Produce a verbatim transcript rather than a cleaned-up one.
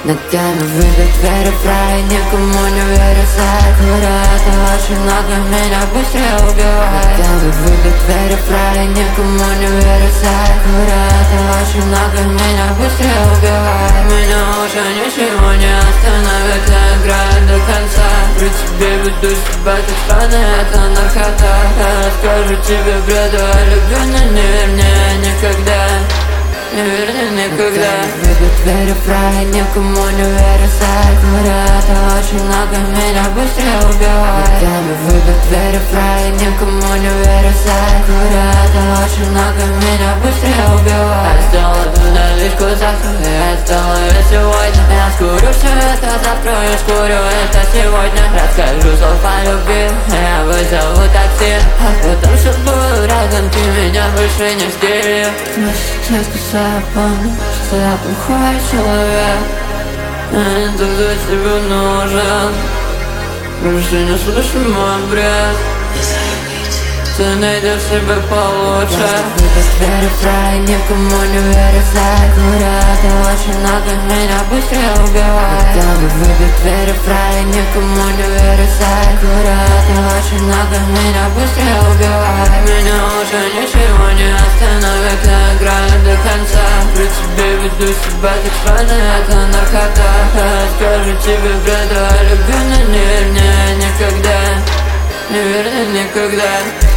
Над теми выбит двери фрай, никому не верю, сайт. Говорят, очень много, меня быстрее убивает. Над теми выбит двери фрай, никому не верю, сайт. Говорят, очень много, меня быстрее убивает. Меня уже ничего не остановит, я играю до конца. При тебе веду себя так странно, это наркота. Я расскажу тебе бреду о любви, но не верь мне никогда. Не верь мне никогда. Выбит двери фрай, никому не верю, сайт. Говорят, очень много, меня быстрее убивает. Над теми выбит двери фрай, никому не верю, сайт. Говорят, очень много, меня быстрее убивает. Я сделал эту наличку завтра, я сделаю сегодня. Я скурю все это завтра, я скурю это сегодня. Расскажу слов о любви, я вызову такси. А потом, что был рядом, ты меня больше не сделаешь. Сейчас я помню, что я плохой человек. Я не тот, кто тебе нужен. Больше не слышу мой бред. Ты найдешь себе получше. Выбит двери фрай, никому не верю, сайт. Говорят, очень много, меня быстрее убивает. Над теми выбит двери фрай, никому не верю, сайт. Говорят, очень много, меня быстрее убивает. Меня уже ничего не остановит, я играю до конца. При тебе веду себя так странно, это наркота. Я скажу тебе бреду о любви, но не верь мне никогда. Не верь мне никогда.